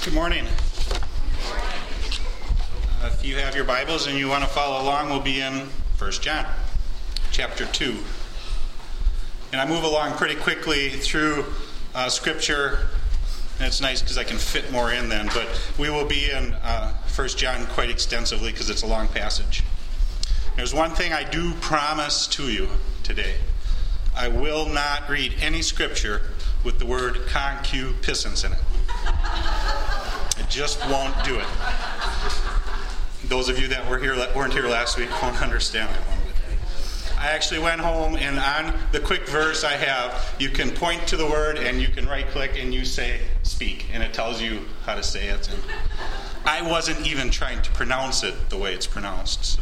Good morning. If you have your Bibles and you want to follow along, we'll be in 1 John, chapter 2. And I move along pretty quickly through Scripture. And it's nice because I can fit more in then. But we will be in 1 John quite extensively because it's a long passage. There's one thing I do promise to you today. I will not read any Scripture with the word concupiscence in it. I just won't do it. Those of you that weren't here last week won't understand that one. I actually went home, and on the quick verse I have, you can point to the word and you can right-click and you say speak, and it tells you how to say it. And I wasn't even trying to pronounce it the way it's pronounced. So.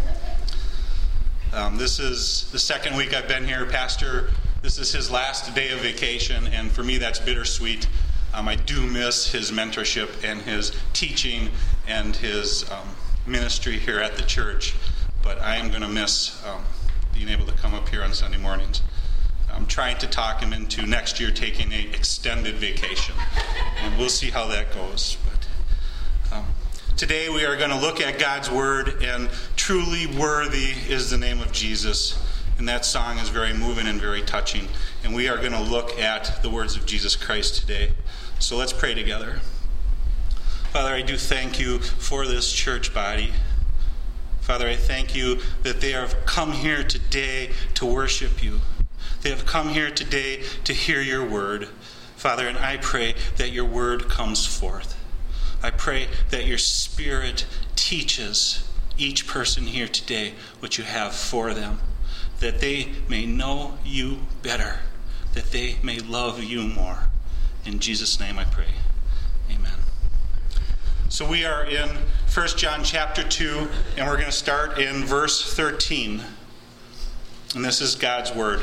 This is the second week I've been here. Pastor, this is his last day of vacation, and for me that's bittersweet. I do miss his mentorship and his teaching and his ministry here at the church, but I am going to miss being able to come up here on Sunday mornings. I'm trying to talk him into next year taking an extended vacation, and we'll see how that goes. But today we are going to look at God's Word, and truly worthy is the name of Jesus. And that song is very moving and very touching. And we are going to look at the words of Jesus Christ today. So let's pray together. Father, I do thank you for this church body. Father, I thank you that they have come here today to worship you. They have come here today to hear your word. Father, and I pray that your word comes forth. I pray that your Spirit teaches each person here today what you have for them, that they may know you better, that they may love you more. In Jesus' name I pray. Amen. So we are in 1 John chapter 2, and we're going to start in verse 13. And this is God's word.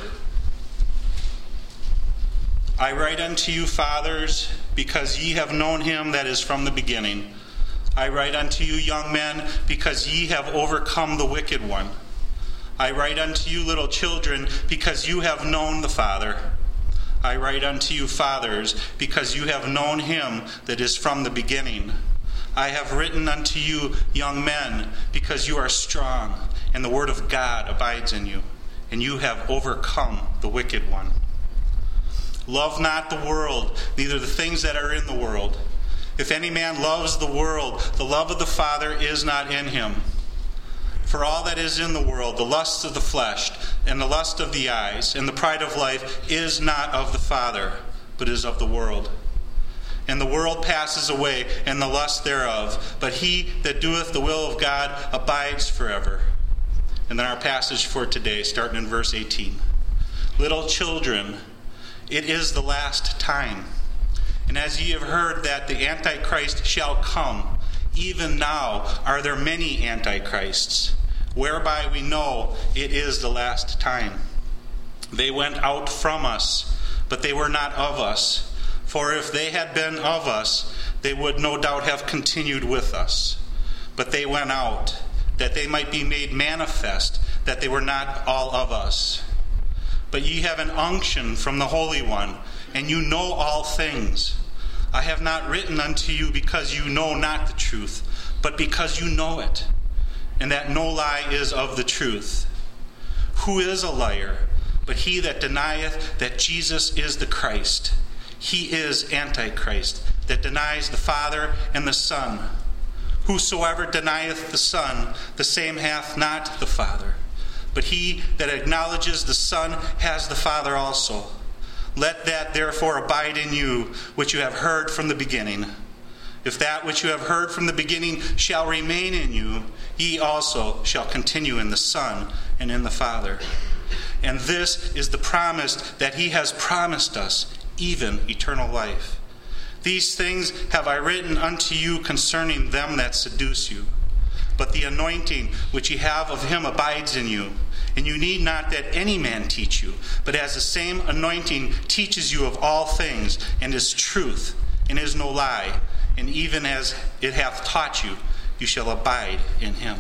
I write unto you, fathers, because ye have known him that is from the beginning. I write unto you, young men, because ye have overcome the wicked one. I write unto you, little children, because you have known the Father. I write unto you, fathers, because you have known him that is from the beginning. I have written unto you, young men, because you are strong, and the word of God abides in you, and you have overcome the wicked one. Love not the world, neither the things that are in the world. If any man loves the world, the love of the Father is not in him. For all that is in the world, the lust of the flesh, and the lust of the eyes, and the pride of life, is not of the Father, but is of the world. And the world passes away, and the lust thereof, but he that doeth the will of God abides forever. And then our passage for today, starting in verse 18. Little children, it is the last time. And as ye have heard that the Antichrist shall come, even now are there many antichrists, whereby we know it is the last time. They went out from us, but they were not of us. For if they had been of us, they would no doubt have continued with us. But they went out, that they might be made manifest that they were not all of us. But ye have an unction from the Holy One, and you know all things. I have not written unto you because you know not the truth, but because you know it, and that no lie is of the truth. Who is a liar, but he that denieth that Jesus is the Christ? He is Antichrist, that denies the Father and the Son. Whosoever denieth the Son, the same hath not the Father. But he that acknowledges the Son has the Father also. Let that therefore abide in you, which you have heard from the beginning. If that which you have heard from the beginning shall remain in you, ye also shall continue in the Son and in the Father. And this is the promise that he has promised us, even eternal life. These things have I written unto you concerning them that seduce you. But the anointing which ye have of him abides in you. And you need not that any man teach you, but as the same anointing teaches you of all things, and is truth, and is no lie, and even as it hath taught you, you shall abide in him.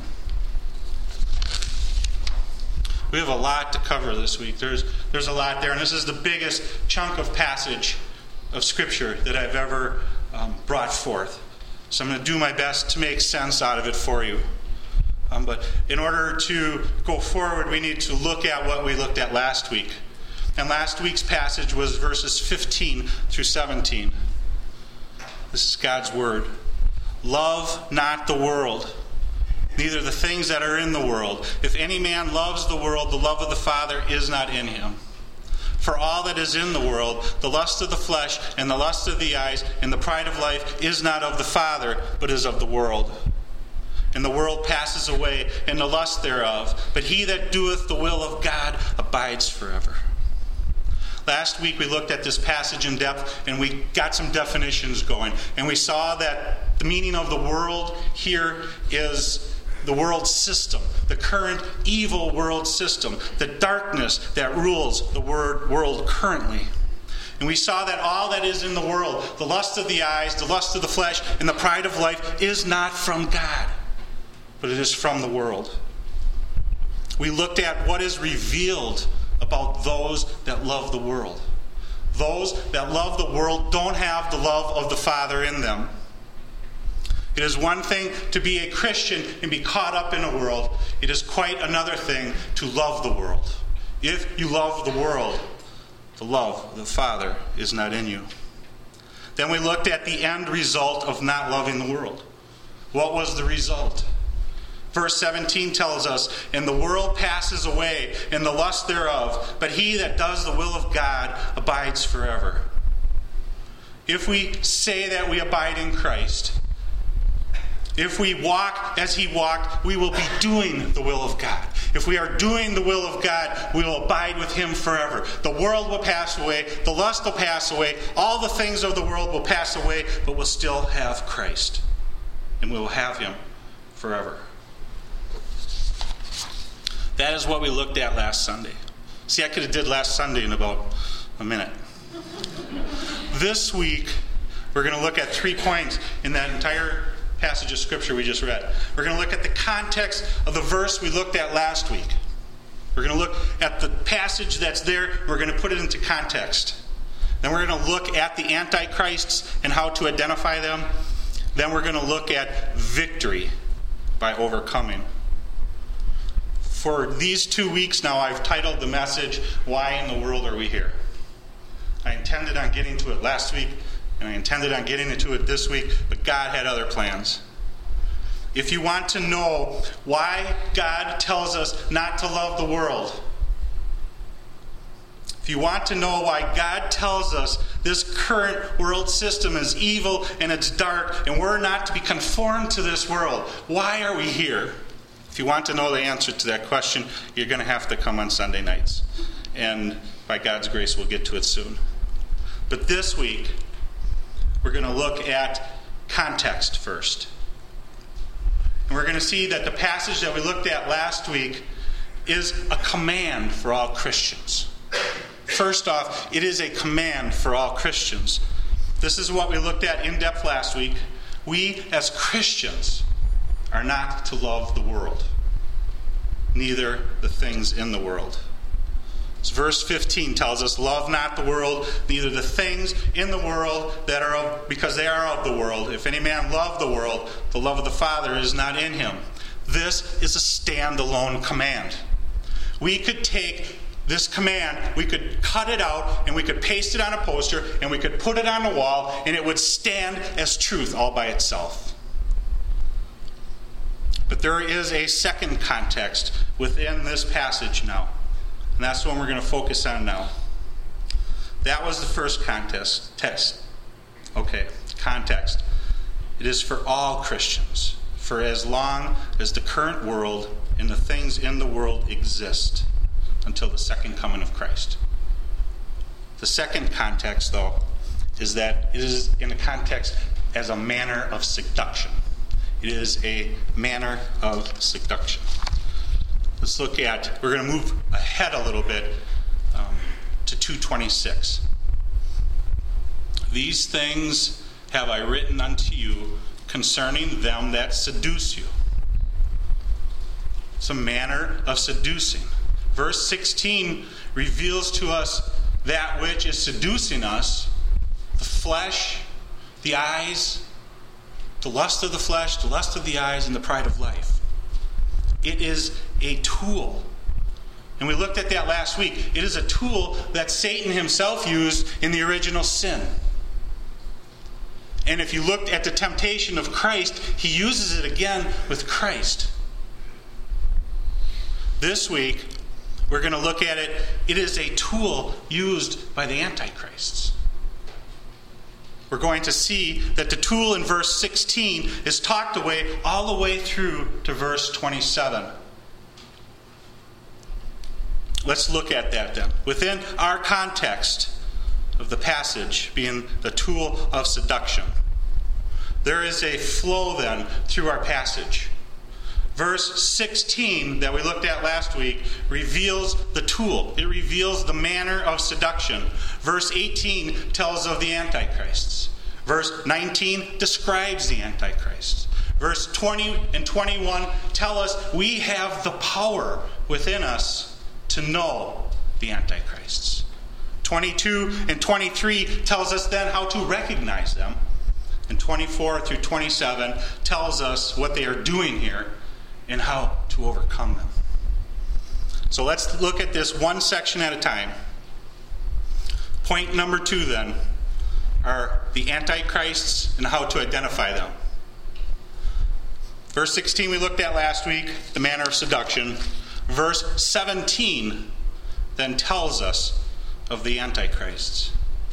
We have a lot to cover this week. There's a lot there, and this is the biggest chunk of passage of Scripture that I've ever brought forth. So I'm going to do my best to make sense out of it for you. But in order to go forward, we need to look at what we looked at last week. And last week's passage was verses 15 through 17. This is God's word. Love not the world, neither the things that are in the world. If any man loves the world, the love of the Father is not in him. For all that is in the world, the lust of the flesh and the lust of the eyes and the pride of life is not of the Father, but is of the world. And the world passes away, and the lust thereof. But he that doeth the will of God abides forever. Last week we looked at this passage in depth, and we got some definitions going. And we saw that the meaning of the world here is the world system, the current evil world system, the darkness that rules the world currently. And we saw that all that is in the world, the lust of the eyes, the lust of the flesh, and the pride of life, is not from God, but it is from the world. We looked at what is revealed about those that love the world. Those that love the world don't have the love of the Father in them. It is one thing to be a Christian and be caught up in a world. It is quite another thing to love the world. If you love the world, the love of the Father is not in you. Then we looked at the end result of not loving the world. What was the result? Verse 17 tells us, and the world passes away, and the lust thereof, but he that does the will of God abides forever. If we say that we abide in Christ, if we walk as he walked, we will be doing the will of God. If we are doing the will of God, we will abide with him forever. The world will pass away, the lust will pass away, all the things of the world will pass away, but we'll still have Christ. And we will have him forever. That is what we looked at last Sunday. See, I could have did last Sunday in about a minute. This week, we're going to look at 3 points in that entire passage of Scripture we just read. We're going to look at the context of the verse we looked at last week. We're going to look at the passage that's there. We're going to put it into context. Then we're going to look at the Antichrists and how to identify them. Then we're going to look at victory by overcoming. For these 2 weeks now, I've titled the message, Why in the World Are We Here? I intended on getting to it last week, and I intended on getting into it this week, but God had other plans. If you want to know why God tells us not to love the world, if you want to know why God tells us this current world system is evil and it's dark, and we're not to be conformed to this world, why are we here? If you want to know the answer to that question, you're going to have to come on Sunday nights. And by God's grace, we'll get to it soon. But this week, we're going to look at context first. And we're going to see that the passage that we looked at last week is a command for all Christians. First off, it is a command for all Christians. This is what we looked at in depth last week. We, as Christians, are not to love the world, neither the things in the world. So verse 15 tells us, love not the world, neither the things in the world that are of, because they are of the world. If any man love the world, the love of the Father is not in him. This is a standalone command. We could take this command, we could cut it out, and we could paste it on a poster, and we could put it on the wall, and it would stand as truth all by itself. But there is a second context within this passage now. And that's the one we're going to focus on now. That was the first context. Context. It is for all Christians, for as long as the current world and the things in the world exist until the second coming of Christ. The second context, though, is that it is in a context as a manner of seduction. It is a manner of seduction. Let's look at, we're going to move ahead a little bit to 2:26. These things have I written unto you concerning them that seduce you. It's a manner of seducing. Verse 16 reveals to us that which is seducing us, the flesh, the eyes, the lust of the flesh, the lust of the eyes, and the pride of life. It is a tool. And we looked at that last week. It is a tool that Satan himself used in the original sin. And if you looked at the temptation of Christ, he uses it again with Christ. This week, we're going to look at it. It is a tool used by the Antichrists. We're going to see that the tool in verse 16 is talked away all the way through to verse 27. Let's look at that then. Within our context of the passage being the tool of seduction, there is a flow then through our passage. Verse 16 that we looked at last week reveals the tool. It reveals the manner of seduction. Verse 18 tells of the Antichrists. Verse 19 describes the Antichrists. Verse 20 and 21 tell us we have the power within us to know the Antichrists. 22 and 23 tells us then how to recognize them. And 24 through 27 tells us what they are doing here and how to overcome them. So let's look at this one section at a time. Point number 2 then are the Antichrists and how to identify them. Verse 16 we looked at last week, the manner of seduction. Verse 17 then tells us of the Antichrists.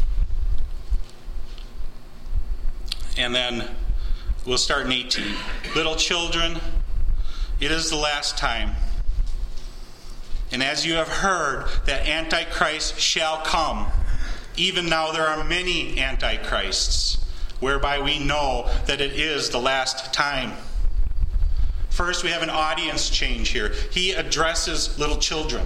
And then we'll start in 18. Little children, it is the last time. And as you have heard that Antichrist shall come, even now there are many Antichrists, whereby we know that it is the last time. First, we have an audience change here. He addresses little children.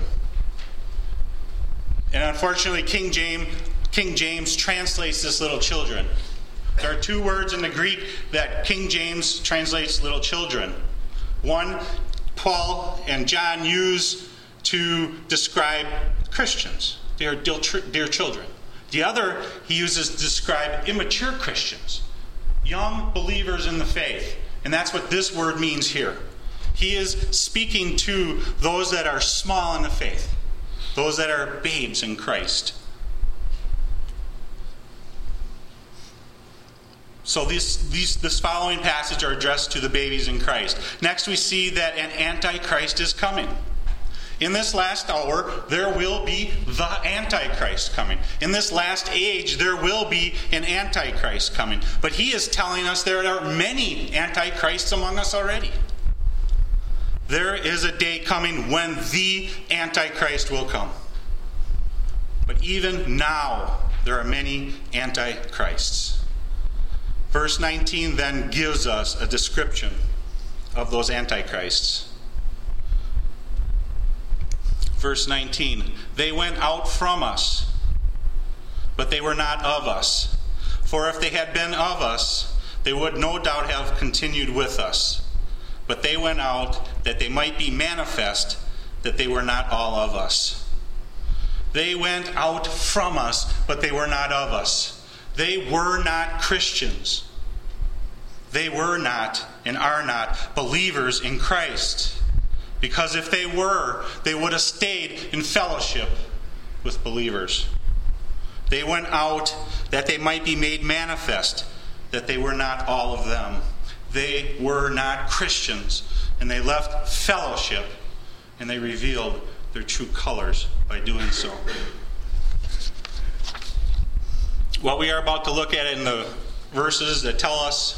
And unfortunately, King James translates this little children. There are 2 words in the Greek that King James translates little children. One, Paul and John use to describe Christians. They are dear children. The other he uses to describe immature Christians, young believers in the faith. And that's what this word means here. He is speaking to those that are small in the faith, those that are babes in Christ. So this following passage are addressed to the babies in Christ. Next we see that an Antichrist is coming. In this last hour, there will be the Antichrist coming. In this last age, there will be an Antichrist coming. But he is telling us there are many Antichrists among us already. There is a day coming when the Antichrist will come. But even now, there are many Antichrists. Verse 19 then gives us a description of those Antichrists. Verse 19, they went out from us, but they were not of us. For if they had been of us, they would no doubt have continued with us. But they went out that they might be manifest that they were not all of us. They went out from us, but they were not of us. They were not Christians. They were not and are not believers in Christ. Because if they were, they would have stayed in fellowship with believers. They went out that they might be made manifest that they were not all of them. They were not Christians, and they left fellowship, and they revealed their true colors by doing so. What we are about to look at in the verses that tell us,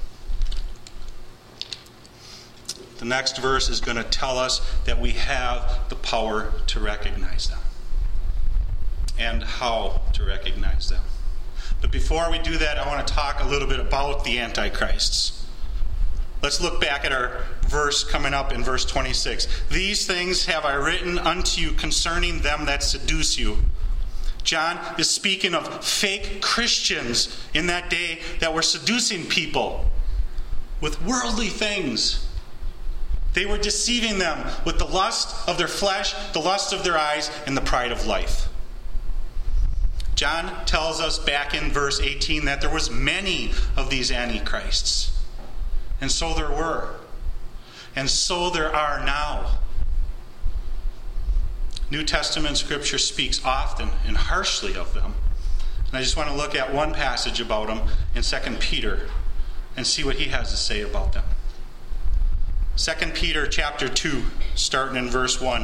the next verse is going to tell us that we have the power to recognize them and how to recognize them. But before we do that, I want to talk a little bit about the Antichrists. Let's look back at our verse coming up in verse 26. These things have I written unto you concerning them that seduce you. John is speaking of fake Christians in that day that were seducing people with worldly things. They were deceiving them with the lust of their flesh, the lust of their eyes, and the pride of life. John tells us back in verse 18 that there was many of these antichrists. And so there were. And so there are now. New Testament scripture speaks often and harshly of them. And I just want to look at one passage about them in 2 Peter and see what he has to say about them. 2 Peter chapter 2, starting in verse 1.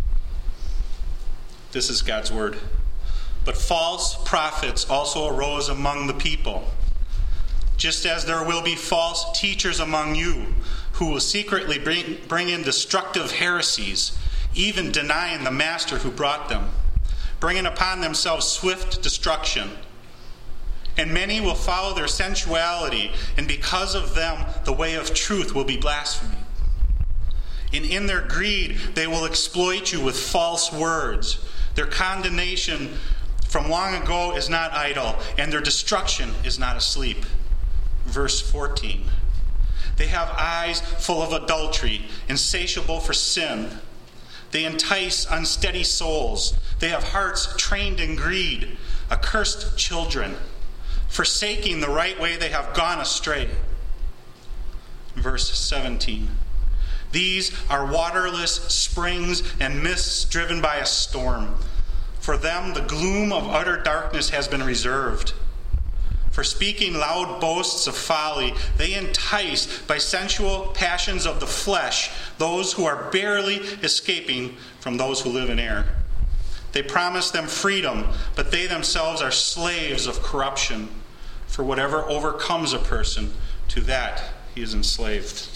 This is God's word. But false prophets also arose among the people, just as there will be false teachers among you, who will secretly bring in destructive heresies, even denying the master who brought them, bringing upon themselves swift destruction. And many will follow their sensuality, and because of them the way of truth will be blasphemed. And in their greed they will exploit you with false words. Their condemnation from long ago is not idle, and their destruction is not asleep. Verse 14. They have eyes full of adultery, insatiable for sin. They entice unsteady souls. They have hearts trained in greed, accursed children. Forsaking the right way, they have gone astray. Verse 17. These are waterless springs and mists driven by a storm. For them, the gloom of utter darkness has been reserved. For speaking loud boasts of folly, they entice by sensual passions of the flesh those who are barely escaping from those who live in error. They promise them freedom, but they themselves are slaves of corruption. For whatever overcomes a person, to that he is enslaved.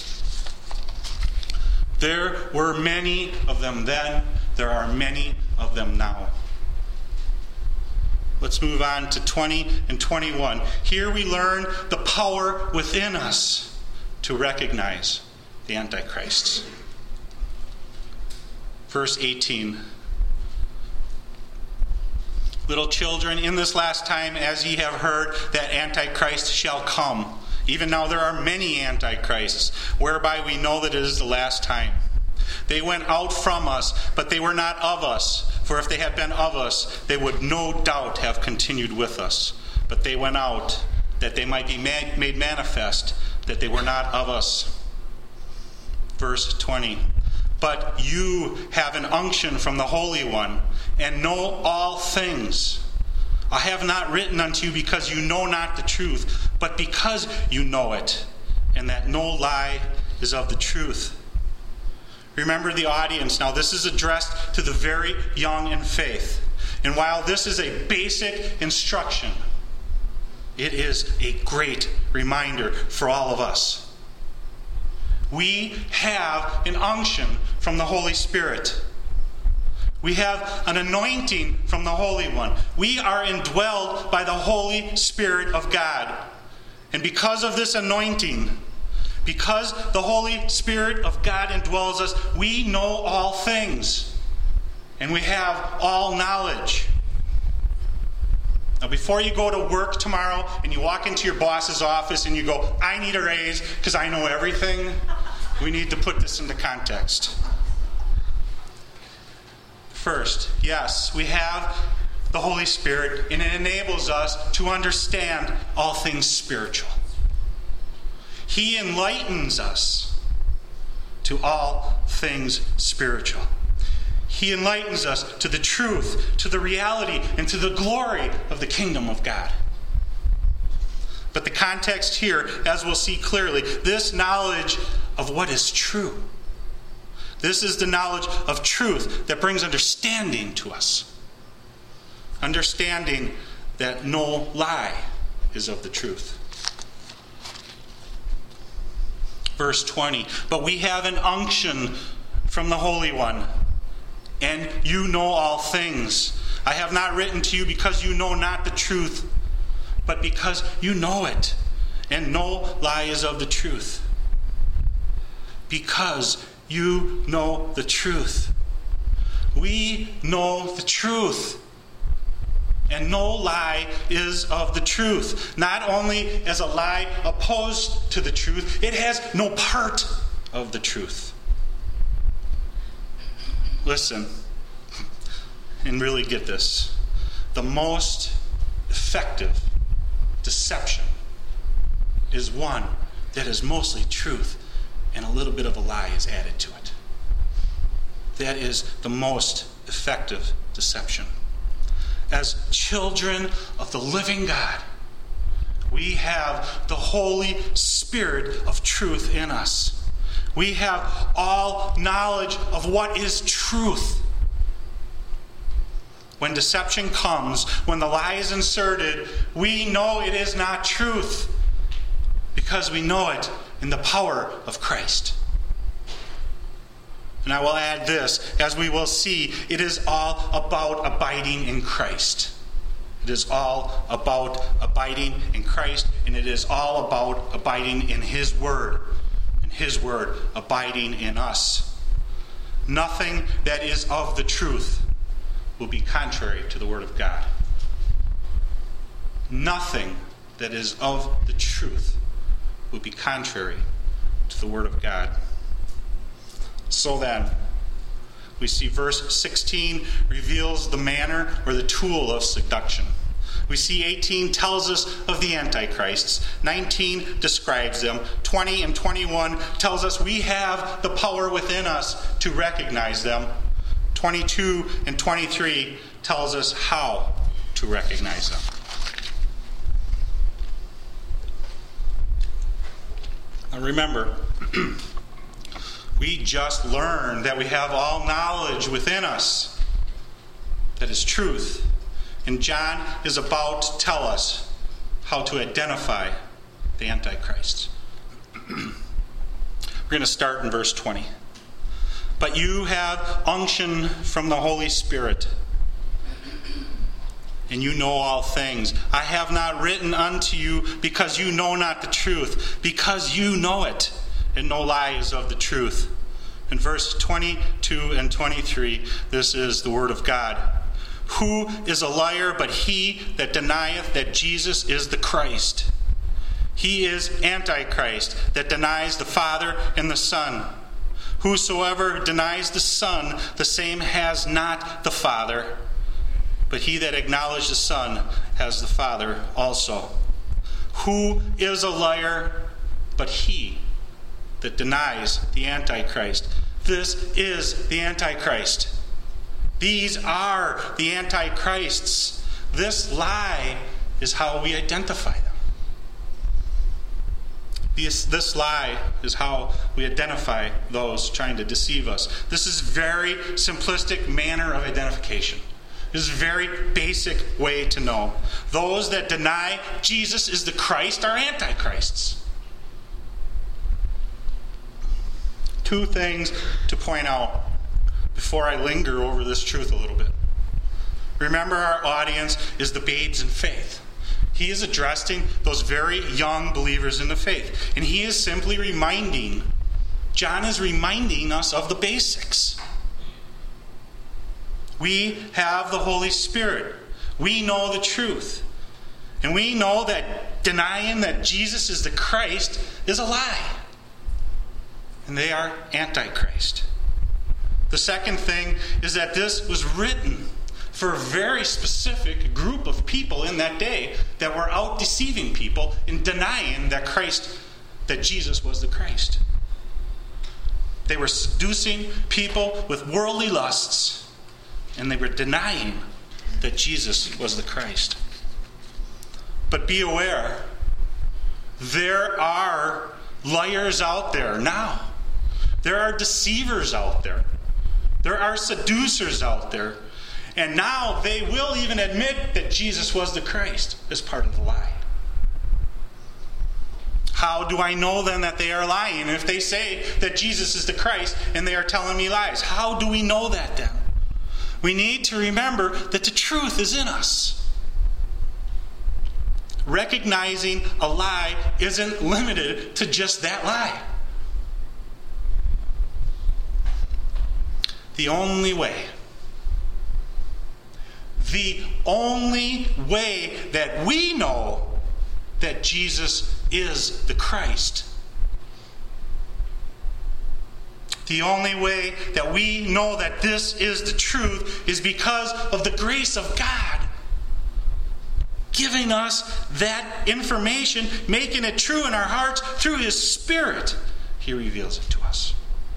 There were many of them then. There are many of them now. Let's move on to 20 and 21. Here we learn the power within us to recognize the Antichrists. Verse 18. Little children, in this last time, as ye have heard, that Antichrist shall come. Even now there are many Antichrists, whereby we know that it is the last time. They went out from us, but they were not of us. For if they had been of us, they would no doubt have continued with us. But they went out, that they might be made manifest, that they were not of us. Verse 20. But you have an unction from the Holy One, and know all things. I have not written unto you because you know not the truth, but because you know it, and that no lie is of the truth. Remember the audience. Now, this is addressed to the very young in faith. And while this is a basic instruction, it is a great reminder for all of us. We have an unction from the Holy Spirit. We have an anointing from the Holy One. We are indwelled by the Holy Spirit of God. And because of this anointing, because the Holy Spirit of God indwells us, we know all things. And we have all knowledge. Now, before you go to work tomorrow and you walk into your boss's office and you go, I need a raise because I know everything, we need to put this into context. First, yes, we have the Holy Spirit, and it enables us to understand all things spiritual. He enlightens us to all things spiritual. He enlightens us to the truth, to the reality, and to the glory of the kingdom of God. But the context here, as we'll see clearly, this knowledge of what is true. This is the knowledge of truth that brings understanding to us. Understanding that no lie is of the truth. Verse 20, but we have an unction from the Holy One, and you know all things. I have not written to you because you know not the truth, but because you know it, and no lie is of the truth. Because you know the truth. We know the truth. And no lie is of the truth. Not only as a lie opposed to the truth, it has no part of the truth. Listen, and really get this. The most effective deception is one that is mostly truth and a little bit of a lie is added to it. That is the most effective deception. As children of the living God, we have the Holy Spirit of truth in us. We have all knowledge of what is truth. When deception comes, when the lie is inserted, we know it is not truth because we know it in the power of Christ. And I will add this, as we will see, it is all about abiding in Christ. It is all about abiding in Christ, and it is all about abiding in His Word, and His Word abiding in us. Nothing that is of the truth will be contrary to the Word of God. Nothing that is of the truth will be contrary to the Word of God. So then, we see verse 16 reveals the manner or the tool of seduction. We see 18 tells us of the antichrists. 19 describes them. 20 and 21 tells us we have the power within us to recognize them. 22 and 23 tells us how to recognize them. Now remember, we just learned that we have all knowledge within us that is truth. And John is about to tell us how to identify the Antichrist. We're going to start in verse 20. But you have unction from the Holy Spirit, and you know all things. I have not written unto you because you know not the truth, because you know it, and no lie is of the truth. In verse 22 and 23, this is the word of God. Who is a liar but he that denieth that Jesus is the Christ? He is Antichrist, that denies the Father and the Son. Whosoever denies the Son, the same has not the Father. But he that acknowledges the Son has the Father also. Who is a liar but he that denies the Antichrist? This is the Antichrist. These are the Antichrists. This lie is how we identify them. This lie is how we identify those trying to deceive us. This is a very simplistic manner of identification. This is a very basic way to know. Those that deny Jesus is the Christ are Antichrists. Two things to point out before I linger over this truth a little bit. Remember, our audience is the babes in faith. He is addressing those very young believers in the faith. And he is simply John is reminding us of the basics. We have the Holy Spirit. We know the truth. And we know that denying that Jesus is the Christ is a lie. And they are Antichrist. The second thing is that this was written for a very specific group of people in that day that were out deceiving people in denying that Jesus was the Christ. They were seducing people with worldly lusts, and they were denying that Jesus was the Christ. But be aware, there are liars out there now. There are deceivers out there. There are seducers out there. And now they will even admit that Jesus was the Christ as part of the lie. How do I know then that they are lying? If they say that Jesus is the Christ and they are telling me lies, how do we know that then? We need to remember that the truth is in us. Recognizing a lie isn't limited to just that lie. The only way that we know that Jesus is the Christ, the only way that we know that this is the truth is because of the grace of God. giving us that information, making it true in our hearts through His Spirit. He reveals it to us.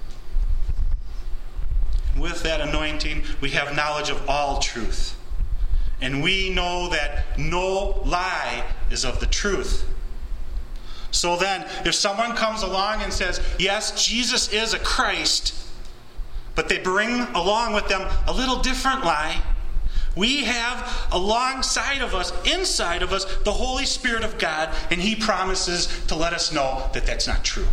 With that anointing, we have knowledge of all truth. And we know that no lie is of the truth. So then, if someone comes along and says, yes, Jesus is a Christ, but they bring along with them a little different lie, we have alongside of us, inside of us, the Holy Spirit of God, and He promises to let us know that that's not true.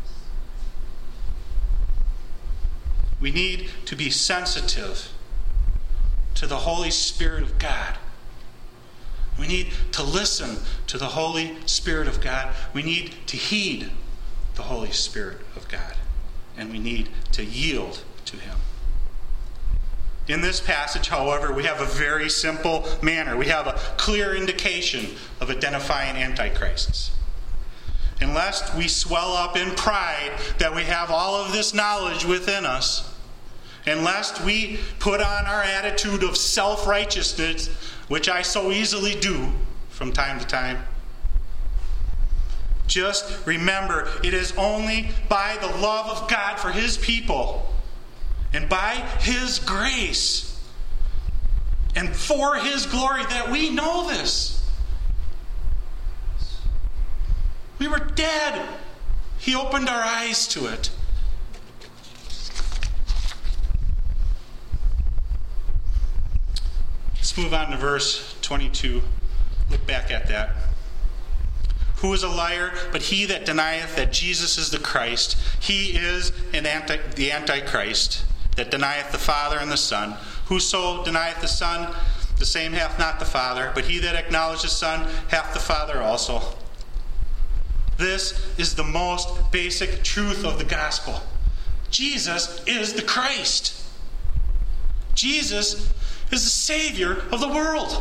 We need to be sensitive to the Holy Spirit of God. We need to listen to the Holy Spirit of God. We need to heed the Holy Spirit of God. And we need to yield to Him. In this passage, however, we have a very simple manner. We have a clear indication of identifying antichrists. Unless we swell up in pride that we have all of this knowledge within us, unless we put on our attitude of self-righteousness, which I so easily do from time to time, just remember, it is only by the love of God for His people and by His grace and for His glory that we know this. We were dead. He opened our eyes to it. Let's move on to verse 22. Look back at that. Who is a liar, but he that denieth that Jesus is the Christ? He is the Antichrist, that denieth the Father and the Son. Whoso denieth the Son, the same hath not the Father, but he that acknowledgeth the Son hath the Father also. This is the most basic truth of the gospel. Jesus is the Christ. Jesus is the Savior of the world.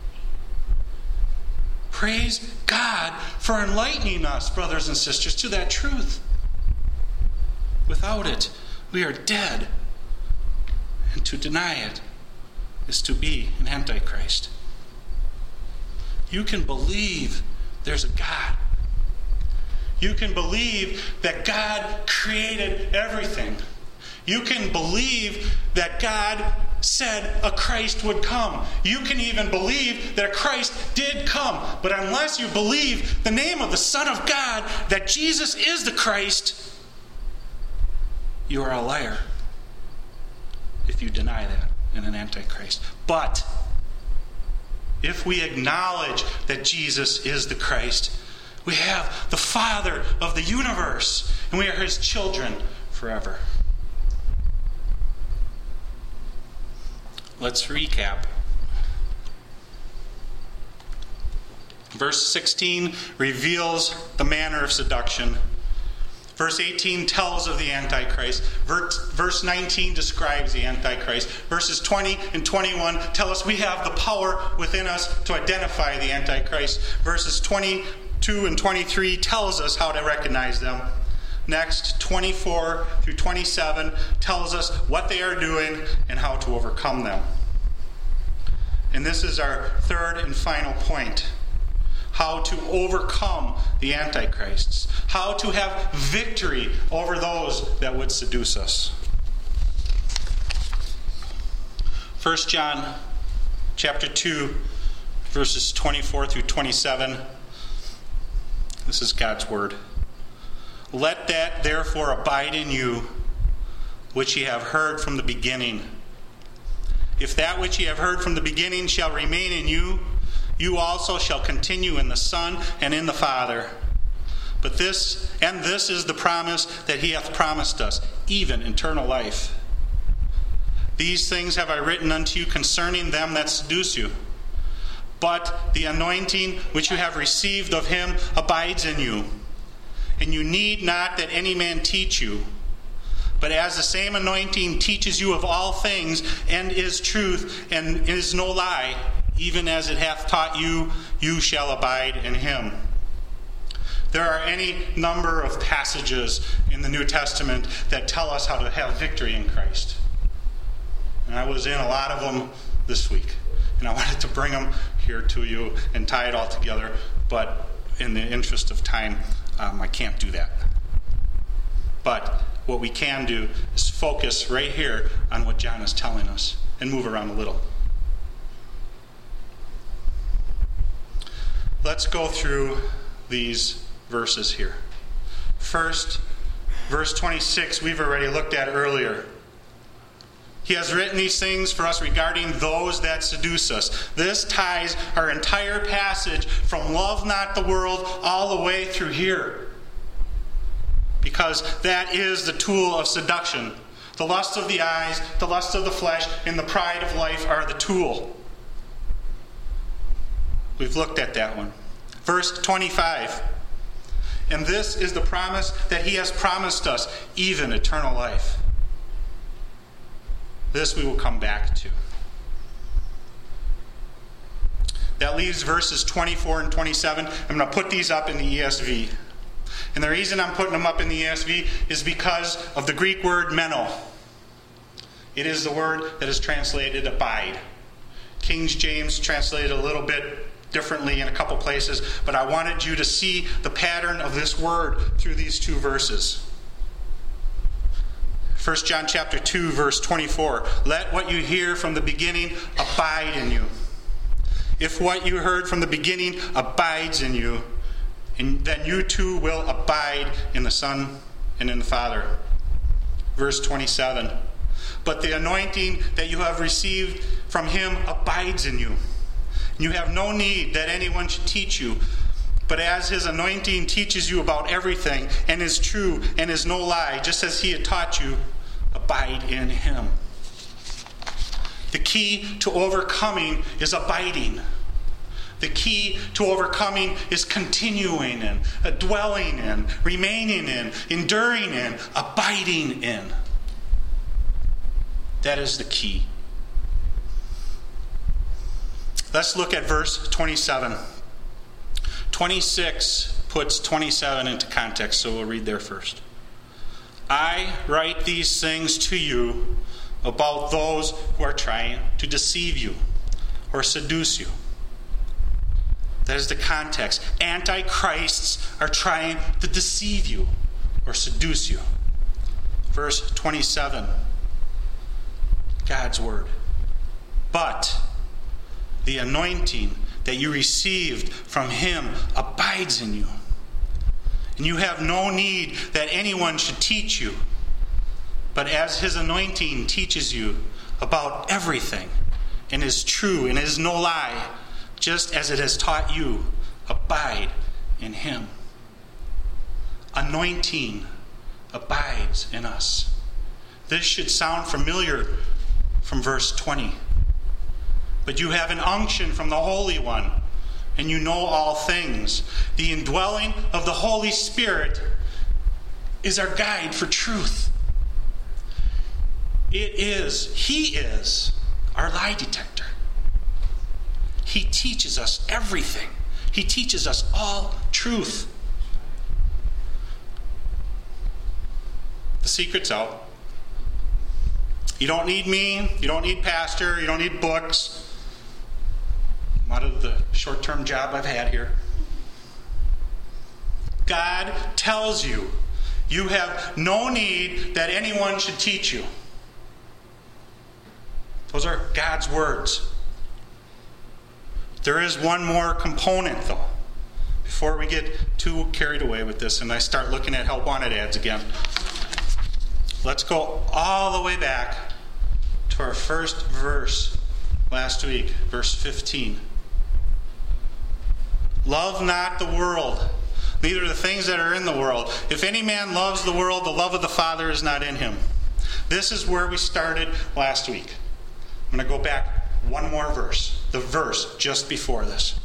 Praise God for enlightening us, brothers and sisters, to that truth. Without it, we are dead. And to deny it is to be an antichrist. You can believe there's a God. You can believe that God created everything. You can believe that God said a Christ would come. You can even believe that a Christ did come. But unless you believe the name of the Son of God, that Jesus is the Christ, you are a liar if you deny that and an antichrist. But if we acknowledge that Jesus is the Christ, we have the Father of the universe, and we are His children forever. Let's recap. Verse 16 reveals the manner of seduction. Verse 18 tells of the Antichrist. Verse 19 describes the Antichrist. Verses 20 and 21 tell us we have the power within us to identify the Antichrist. Verses 22 and 23 tells us how to recognize them. Next, 24 through 27 tells us what they are doing and how to overcome them. And this is our third and final point. How to overcome the antichrists. How to have victory over those that would seduce us. 1 John chapter 2, verses 24 through 27. This is God's word. Let that therefore abide in you, which ye have heard from the beginning. If that which ye have heard from the beginning shall remain in you, you also shall continue in the Son and in the Father. But this is the promise that He hath promised us, even eternal life. These things have I written unto you concerning them that seduce you. But the anointing which you have received of Him abides in you. And you need not that any man teach you. But as the same anointing teaches you of all things, and is truth, and is no lie, even as it hath taught you, you shall abide in Him. There are any number of passages in the New Testament that tell us how to have victory in Christ. And I was in a lot of them this week. and I wanted to bring them here to you and tie it all together, but in the interest of time, I can't do that. But what we can do is focus right here on what John is telling us and move around a little. Let's go through these verses here. First, verse 26, we've already looked at earlier. He has written these things for us regarding those that seduce us. This ties our entire passage from love not the world all the way through here. Because that is the tool of seduction. The lust of the eyes, the lust of the flesh, and the pride of life are the tool. We've looked at that one. Verse 25. And this is the promise that he has promised us, even eternal life. This we will come back to. That leaves verses 24 and 27. I'm going to put these up in the ESV. And the reason I'm putting them up in the ESV is because of the Greek word meno. It is the word that is translated abide. King James translated a little bit differently in a couple places, but I wanted you to see the pattern of this word through these two verses. 1 John chapter 2, verse 24. Let what you hear from the beginning abide in you. If what you heard from the beginning abides in you, and then you too will abide in the Son and in the Father. Verse 27. But the anointing that you have received from him abides in you. You have no need that anyone should teach you. But as his anointing teaches you about everything, and is true, and is no lie, just as he had taught you, abide in him. The key to overcoming is abiding. The key to overcoming is continuing in, dwelling in, remaining in, enduring in, abiding in. That is the key. Let's look at verse 27. 26 puts 27 into context, so we'll read there first. I write these things to you about those who are trying to deceive you or seduce you. That is the context. Antichrists are trying to deceive you or seduce you. Verse 27. God's word. But the anointing that you received from him abides in you. And you have no need that anyone should teach you. But as his anointing teaches you about everything, and is true and is no lie, just as it has taught you, abide in him. Anointing abides in us. This should sound familiar from verse 20. But you have an unction from the Holy One, and you know all things. The indwelling of the Holy Spirit is our guide for truth. He is our lie detector. He teaches us everything. He teaches us all truth. The secret's out. You don't need me. You don't need pastor. You don't need books. I'm out of the short-term job I've had here. God tells you, you have no need that anyone should teach you. Those are God's words. There is one more component, though, before we get too carried away with this and I start looking at help wanted ads again. Let's go all the way back to our first verse last week, verse 15. Love not the world, neither the things that are in the world. If any man loves the world, the love of the Father is not in him. This is where we started last week. I'm going to go back one more verse, the verse just before this.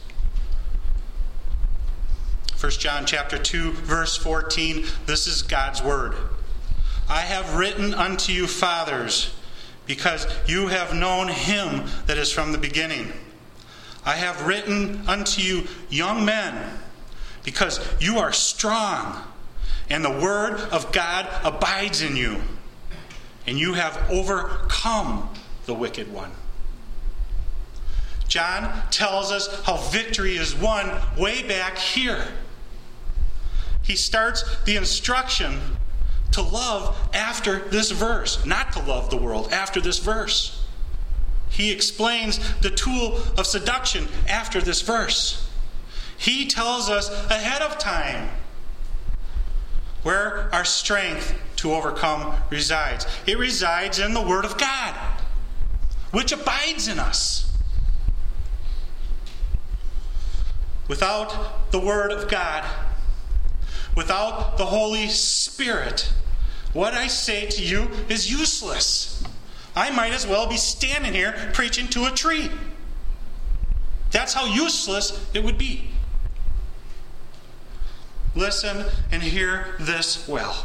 1 John chapter 2, verse 14. This is God's word. I have written unto you, fathers, because you have known him that is from the beginning. I have written unto you, young men, because you are strong, and the word of God abides in you, and you have overcome the wicked one. John tells us how victory is won way back here. He starts the instruction to love after this verse, not to love the world after this verse. He explains the tool of seduction after this verse. He tells us ahead of time where our strength to overcome resides. It resides in the Word of God, which abides in us. Without the Word of God, without the Holy Spirit, what I say to you is useless. I might as well be standing here preaching to a tree. That's how useless it would be. Listen and hear this well.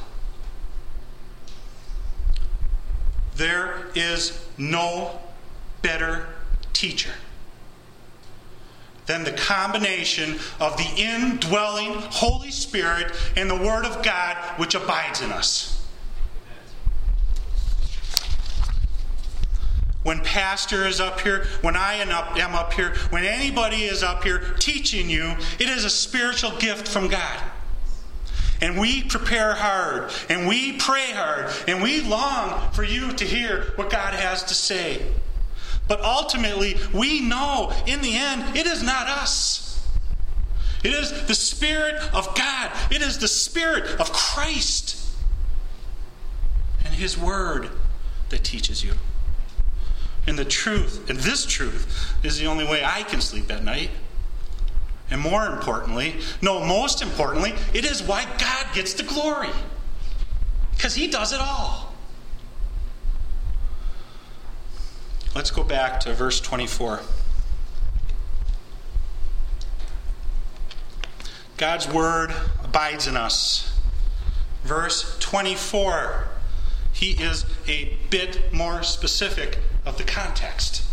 There is no better teacher than the combination of the indwelling Holy Spirit and the Word of God which abides in us. When pastor is up here, when I am up here, when anybody is up here teaching you, it is a spiritual gift from God. And we prepare hard, and we pray hard, and we long for you to hear what God has to say. But ultimately, we know in the end, it is not us. It is the Spirit of God. It is the Spirit of Christ and His Word that teaches you. And the truth, and this truth, is the only way I can sleep at night. And most importantly, it is why God gets the glory. Because He does it all. Let's go back to verse 24. God's Word abides in us. Verse 24. He is a bit more specific of the context.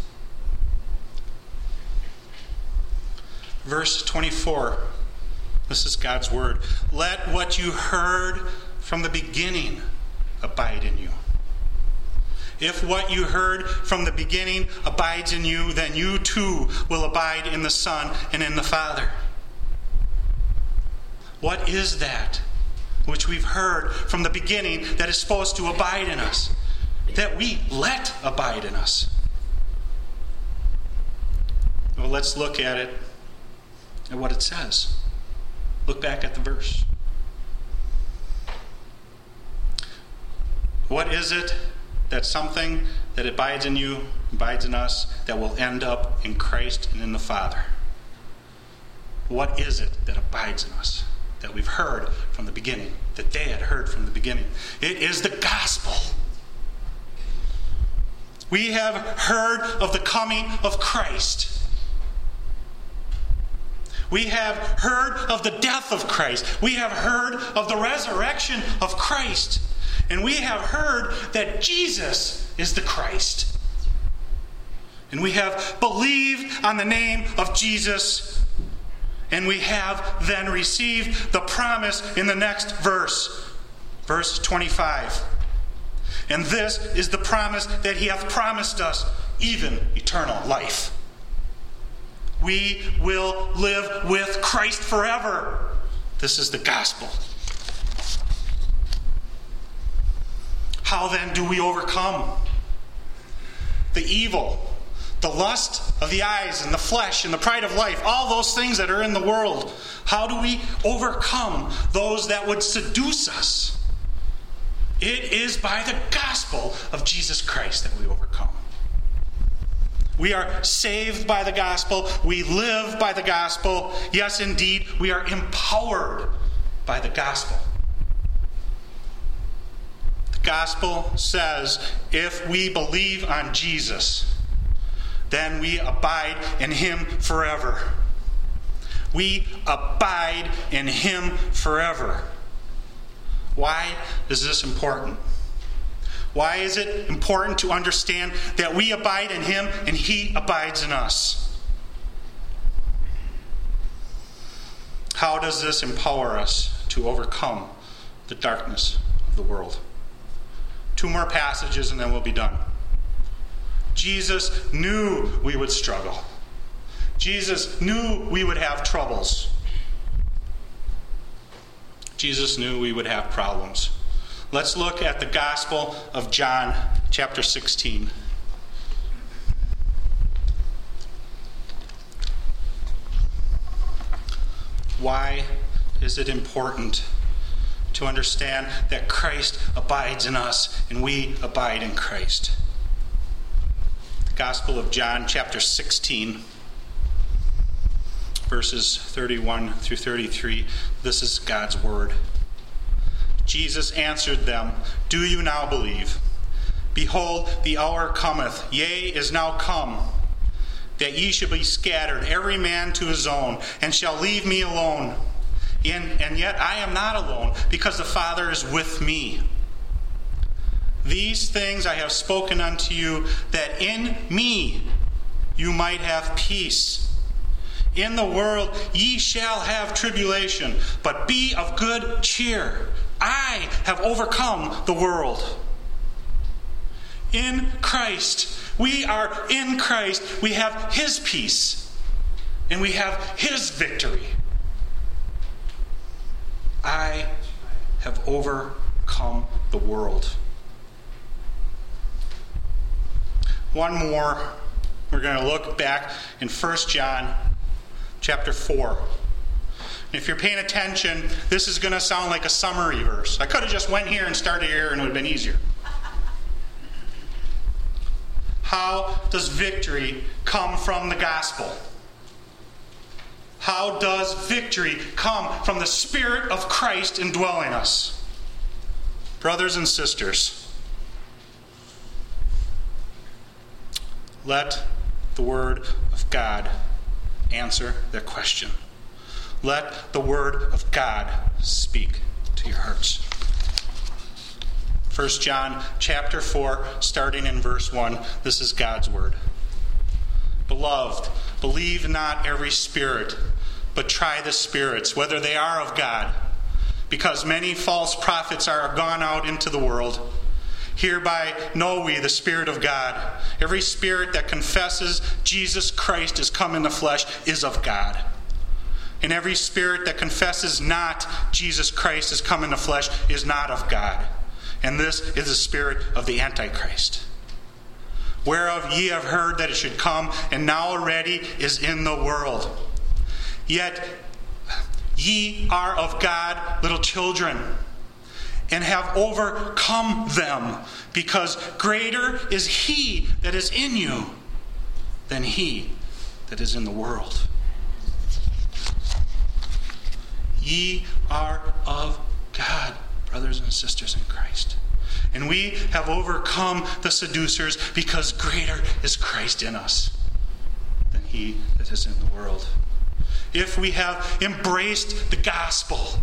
Verse 24. This is God's Word. Let what you heard from the beginning abide in you. If what you heard from the beginning abides in you, then you too will abide in the Son and in the Father. What is that which we've heard from the beginning that is supposed to abide in us? That we let abide in us. Well, let's look at it, at what it says. Look back at the verse. What is it that's something that abides in you, abides in us, that will end up in Christ and in the Father? What is it that abides in us, that we've heard from the beginning, that they had heard from the beginning? It is the gospel. We have heard of the coming of Christ. We have heard of the death of Christ. We have heard of the resurrection of Christ. And we have heard that Jesus is the Christ. And we have believed on the name of Jesus. And we have then received the promise in the next verse. Verse 25. And this is the promise that He hath promised us, even eternal life. We will live with Christ forever. This is the gospel. How then do we overcome the evil, the lust of the eyes and the flesh and the pride of life, all those things that are in the world? How do we overcome those that would seduce us? It is by the gospel of Jesus Christ that we overcome. We are saved by the gospel. We live by the gospel. Yes, indeed, we are empowered by the gospel. The gospel says if we believe on Jesus, then we abide in Him forever. We abide in Him forever. Why is this important? Why is it important to understand that we abide in Him and He abides in us? How does this empower us to overcome the darkness of the world? 2 more passages and then we'll be done. Jesus knew we would struggle. Jesus knew we would have troubles. Jesus knew we would have problems. Let's look at the Gospel of John, chapter 16. Why is it important to understand that Christ abides in us and we abide in Christ? The Gospel of John, chapter 16, verses 31 through 33. This is God's word. Jesus answered them, "Do you now believe? Behold, the hour cometh, yea, is now come, that ye shall be scattered, every man to his own, and shall leave me alone. And yet I am not alone, because the Father is with me. These things I have spoken unto you, that in me you might have peace. In the world ye shall have tribulation, but be of good cheer. I have overcome the world." In Christ, we are in Christ. We have His peace, and we have His victory. I have overcome the world. One more. We're going to look back in 1 John chapter 4. If you're paying attention, this is going to sound like a summary verse. I could have just went here and started here and it would have been easier. How does victory come from the gospel? How does victory come from the Spirit of Christ indwelling us? Brothers and sisters, let the Word of God answer that question. Let the Word of God speak to your hearts. 1 John chapter 4, starting in verse 1, this is God's Word. "Beloved, believe not every spirit, but try the spirits, whether they are of God, because many false prophets are gone out into the world. Hereby know we the Spirit of God. Every spirit that confesses Jesus Christ is come in the flesh is of God. And every spirit that confesses not Jesus Christ is come in the flesh is not of God. And this is the spirit of the Antichrist, whereof ye have heard that it should come, and now already is in the world. Yet ye are of God, little children, and have overcome them, because greater is He that is in you than he that is in the world." Ye are of God, brothers and sisters in Christ. And we have overcome the seducers, because greater is Christ in us than he that is in the world. If we have embraced the gospel,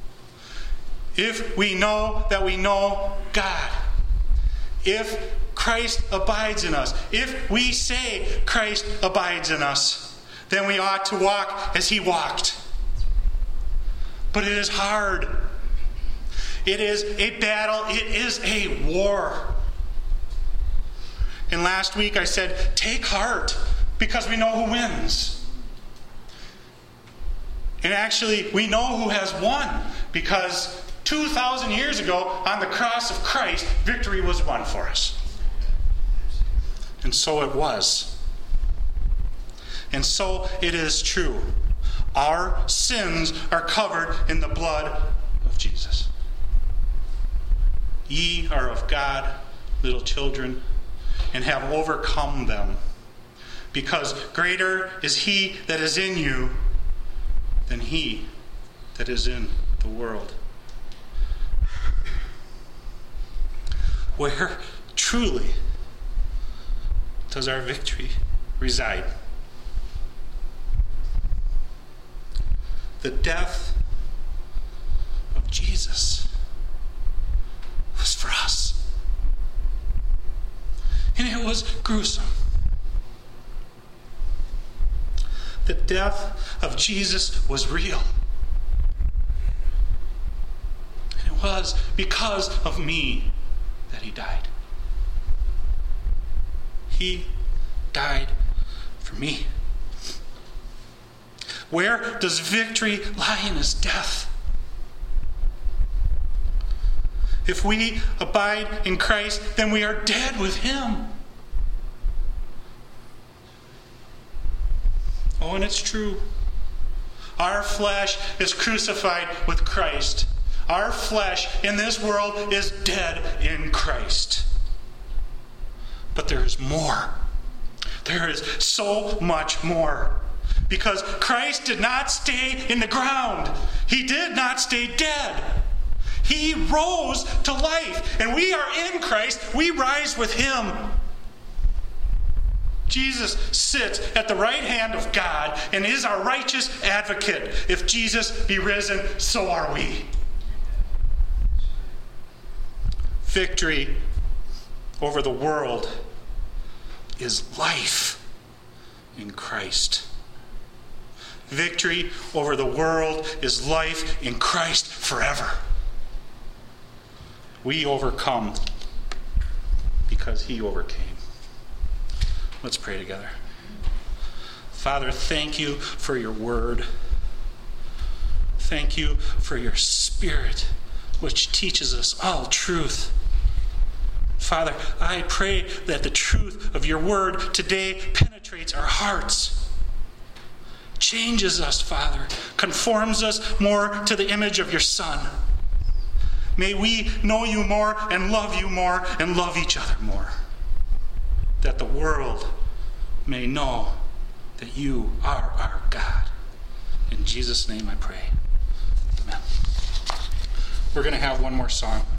if we know that we know God, if Christ abides in us, if we say Christ abides in us, then we ought to walk as He walked. But it is hard. It is a battle. It is a war. And last week I said, take heart, because we know who wins. And actually, we know who has won, because 2,000 years ago, on the cross of Christ, victory was won for us. And so it was. And so it is true. Our sins are covered in the blood of Jesus. Ye are of God, little children, and have overcome them, because greater is He that is in you than he that is in the world. Where truly does our victory reside? The death of Jesus was for us. And it was gruesome. The death of Jesus was real. And it was because of me that He died. He died for me. Where does victory lie in his death? If we abide in Christ, then we are dead with him. Oh, and it's true. Our flesh is crucified with Christ. Our flesh in this world is dead in Christ. But there is more. There is so much more. Because Christ did not stay in the ground. He did not stay dead. He rose to life. And we are in Christ. We rise with him. Jesus sits at the right hand of God and is our righteous advocate. If Jesus be risen, so are we. Victory over the world is life in Christ. Victory over the world is life in Christ forever. We overcome because he overcame. Let's pray together. Father, thank you for your word. Thank you for your Spirit, which teaches us all truth. Father, I pray that the truth of your word today penetrates our hearts, changes us, Father, conforms us more to the image of your Son. May we know you more and love you more and love each other more, that the world may know that you are our God. In Jesus' name I pray. Amen. We're going to have one more song.